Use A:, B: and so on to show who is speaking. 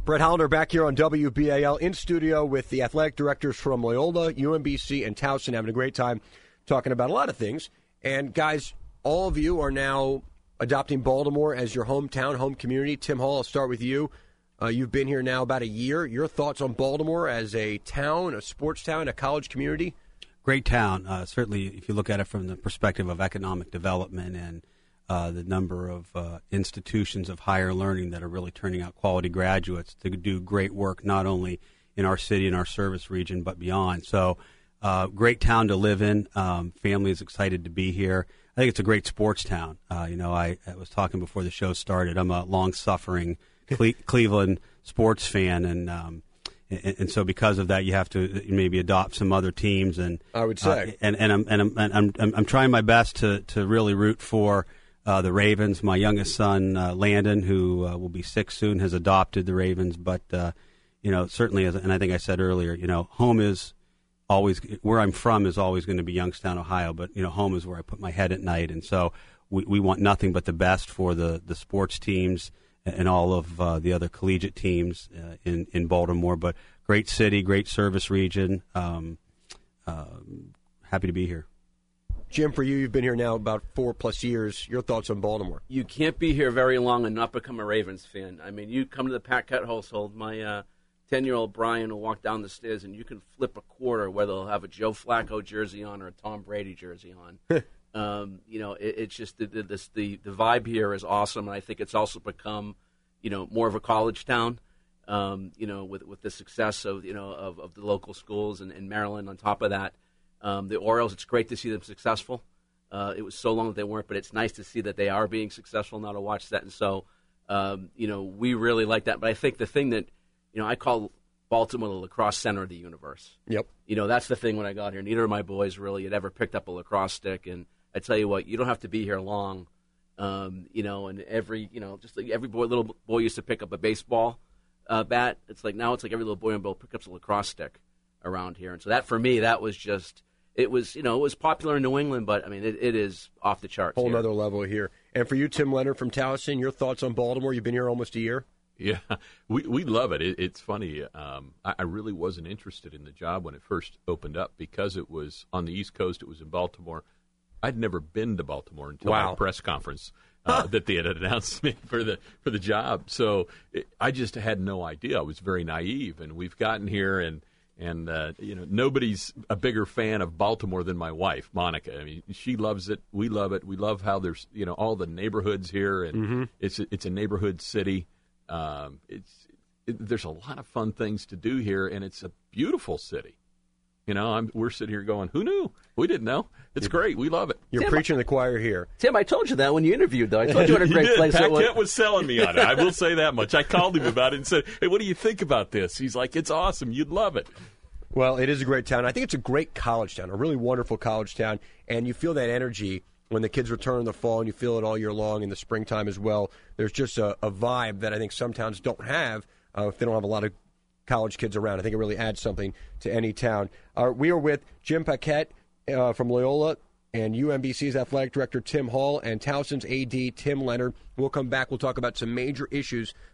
A: Brett Hollander back here on WBAL in studio with the athletic directors from Loyola, UMBC, and Towson, having a great time talking about a lot of things. And, guys, all of you are now adopting Baltimore as your hometown, home community. Tim Hall, I'll start with you. You've been here now about a year. Your thoughts on Baltimore as a town, a sports town, a college community?
B: Great town. Certainly, if you look at it from the perspective of economic development and the number of institutions of higher learning that are really turning out quality graduates to do great work, not only in our city and our service region, but beyond. So, great town to live in. Family is excited to be here. I think it's a great sports town. I was talking before the show started. I'm a long-suffering Cleveland sports fan, and so because of that, you have to maybe adopt some other teams. And
A: I would say,
B: I'm trying my best to really root for the Ravens. My youngest son, Landon, who will be 6 soon, has adopted the Ravens. But certainly, and I think I said earlier, home is always where I'm from is always going to be Youngstown, Ohio. But home is where I put my head at night, and so we want nothing but the best for the sports teams and all of the other collegiate teams in Baltimore. But great city, great service region. Happy to be here.
A: Jim, for you, you've been here now about 4+ years. Your thoughts on Baltimore?
C: You can't be here very long and not become a Ravens fan. I mean, you come to the Paquette household, my 10-year-old Brian will walk down the stairs and you can flip a quarter whether they'll have a Joe Flacco jersey on or a Tom Brady jersey on. It's just the vibe here is awesome, and I think it's also become, more of a college town. With the success of the local schools and Maryland on top of that. The Orioles, it's great to see them successful. It was so long that they weren't, but it's nice to see that they are being successful now to watch that. And so, we really like that. But I think the thing that, I call Baltimore the lacrosse center of the universe.
A: Yep.
C: That's the thing when I got here. Neither of my boys really had ever picked up a lacrosse stick. And I tell you what, you don't have to be here long. And just like every little boy used to pick up a baseball bat. It's like now it's like every little boy and girl picks up a lacrosse stick around here. And so that, for me, that was just... It was popular in New England, but, I mean, it is off the charts.
A: Whole other level here. And for you, Tim Leonard from Towson, your thoughts on Baltimore? You've been here almost a year.
D: Yeah, we love it. It's funny. I really wasn't interested in the job when it first opened up because it was on the East Coast. It was in Baltimore. I'd never been to Baltimore until our press conference that they had announced me for the job. So I just had no idea. I was very naive, and we've gotten here and nobody's a bigger fan of Baltimore than my wife, Monica. I mean, she loves it. We love it. We love how there's all the neighborhoods here, and it's a neighborhood city. There's a lot of fun things to do here, and it's a beautiful city. We're sitting here going, who knew? We didn't know. It's great. We love it.
A: You're preaching the choir here.
C: Tim, I told you that when you interviewed, though. I told you what a great place it was.
D: Paquette was selling me on it. I will say that much. I called him about it and said, hey, what do you think about this? He's like, it's awesome. You'd love it.
A: Well, it is a great town. I think it's a great college town, a really wonderful college town, and you feel that energy when the kids return in the fall, and you feel it all year long in the springtime as well. There's just a vibe that I think some towns don't have if they don't have a lot of college kids around. I think it really adds something to any town. We are with Jim Paquette from Loyola and UMBC's athletic director Tim Hall and Towson's AD Tim Leonard. We'll come back. We'll talk about some major issues